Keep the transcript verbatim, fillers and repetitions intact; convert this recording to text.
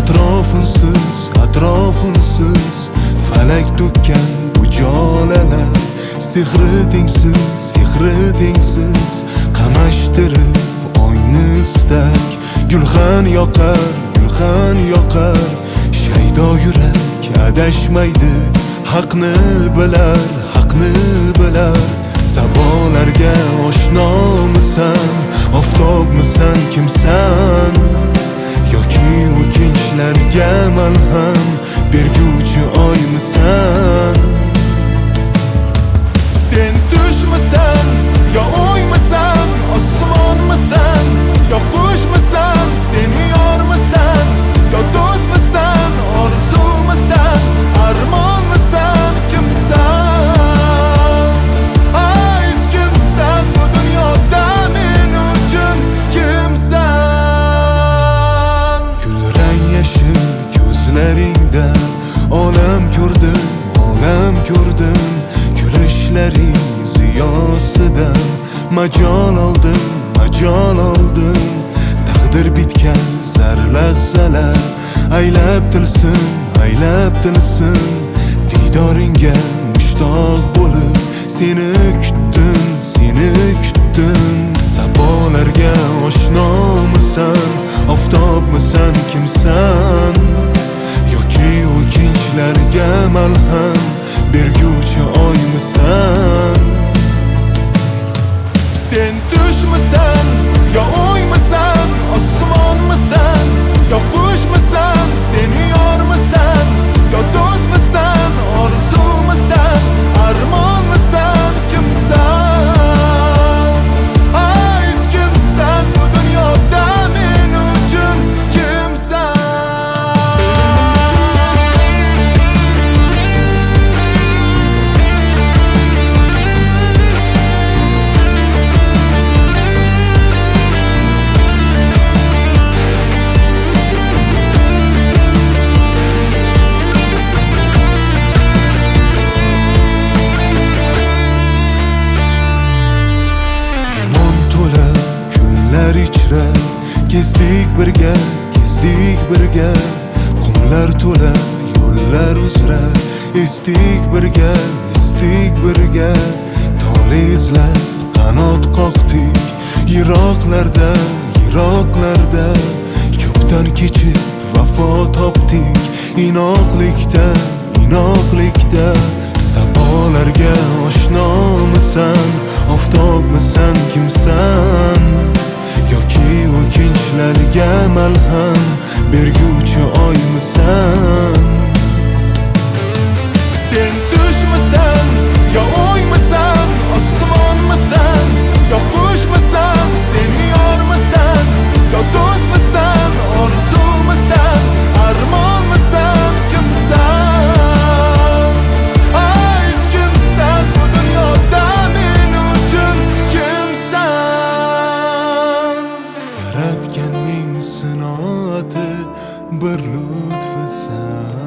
Atrofinsiz, atrofinsiz falak to'kkan bu jolalar, sehri tengsiz, sehri tengsiz qamashtirib ongni istak. Gulxan yoqar, gulxan yoqar, shaydo yurak adashmaydi, haqni bilar, haqni bilar. Sabolarga oshnomisan, oftobmisan, kimsan? Yoki o'kinchlarga malham berguvchi oymisan? Sen tushmisan, yo o'ymisan, osmonmisan, yo qushmisan, seni yormisan, yo do'stmisan, orzumisan, armonmisan, kimsan? Ayt kimsan, bu dunyoda men uchun kimsan? Kulrang yashil ko'zlaringda olam ko'rdim, olam ko'rdim. Kulishlaring ziyosidan majol oldim, majol oldim. Taqdir bitgan zar lahzalar aylab tilsin, aylab tilsin. Diydoringga mushtoq bo'lib seni kutdim, seni kutdim. Sabolarga oshnomisan, oftobmisan, kimsan? Yoki o'kinchlarga malham berguvchi oymisan? Sen tushmisan, yo o'ymisan, osmonmisan, yo qushmisan, seni yormisan, yo do'stmisan, orzumisan, armonmisan, kimsan? Ayt kimsan, bu dunyoda men uchun kimsan? Ichra kezdik birga, kezdik birga. Qumlar to'la yo'llar uzra esdik birga, esdik birga. Tole izlab qanot qoqdik yiroqlarda, yiroqlarda. Ko'pdan kechib vafo topdik inoqlikda, inoqlikda. Sabolarga oshnomisan, oftobmisan, kimsan? Yoki o'kinchlarga malham berguvchi oymisan? Sen tushmisan, yo o'ymisan, osmonmisan, yo qushmisan, seni yormisan, yo do'stmisan, orzumisan, armonmisan, kimsan? Ayt kimsan, bu dunyoda men uchun kimsan? Yaratganning sinoati bir lutfisan.